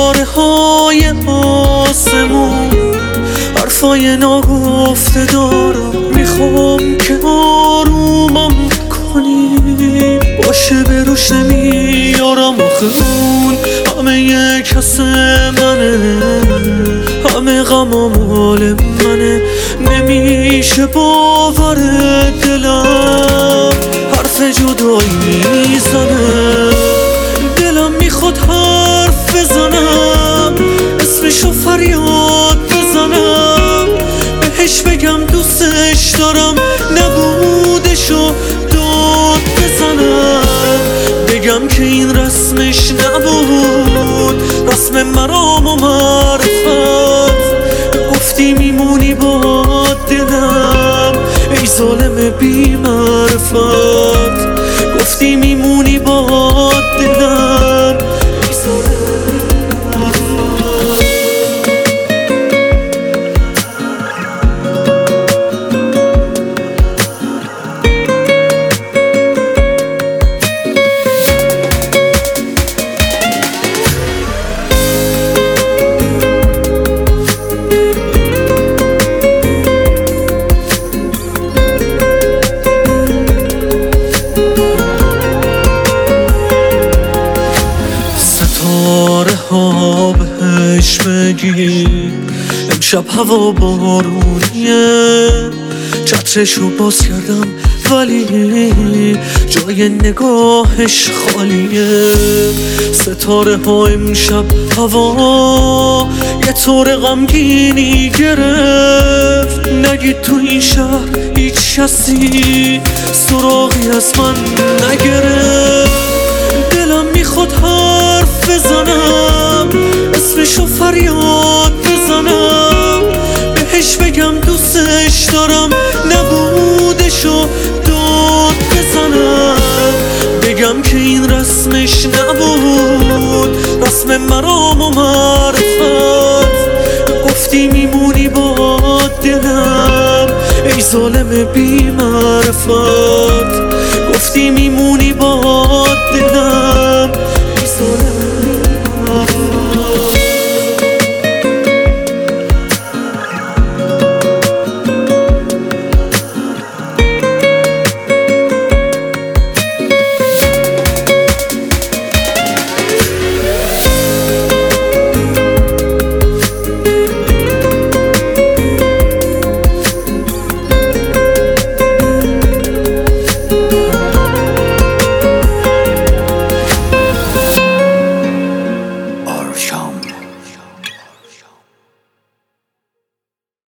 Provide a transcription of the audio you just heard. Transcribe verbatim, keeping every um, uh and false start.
ستاره های آسمون حرفای ناگفته دارم، میخوام که آرومم کنی، باشه به روش نمیارم آخه اون همه یه کس منه، همه غمام مال منه، نمیشه باور دلم حرف جدایی میزنه، دلم میخواد حرف بزنم اسمشو فریاد بزنم، بهش بگم دوستش دارم نبودشو داد بزنم، بگم که این رسمش نبود رسم مرام و معرفت، گفتی میمونی با دلم ای ظالم بی معرفت، گفتی میمونی با دلم ای ظالم بی معرفت. ستاره ها بهش بگی امشب هوا بارونیه، چترشو باز کردم ولی جای نگاهش خالیه، ستاره ها امشب هوا یه طور غمگینی گرفت، نگید تو این شهر هیچ کسی سراغی از من نگرفت، دلم میخواد حرف بزنم اسمشو فریاد بزنم، بهش بگم دوستش دارم نبودشو داد بزنم، بگم که این رسمش نبود رسم مرام و معرفت، گفتی میمونی با دلم ای ظالم بی معرفت، گفتی میمونی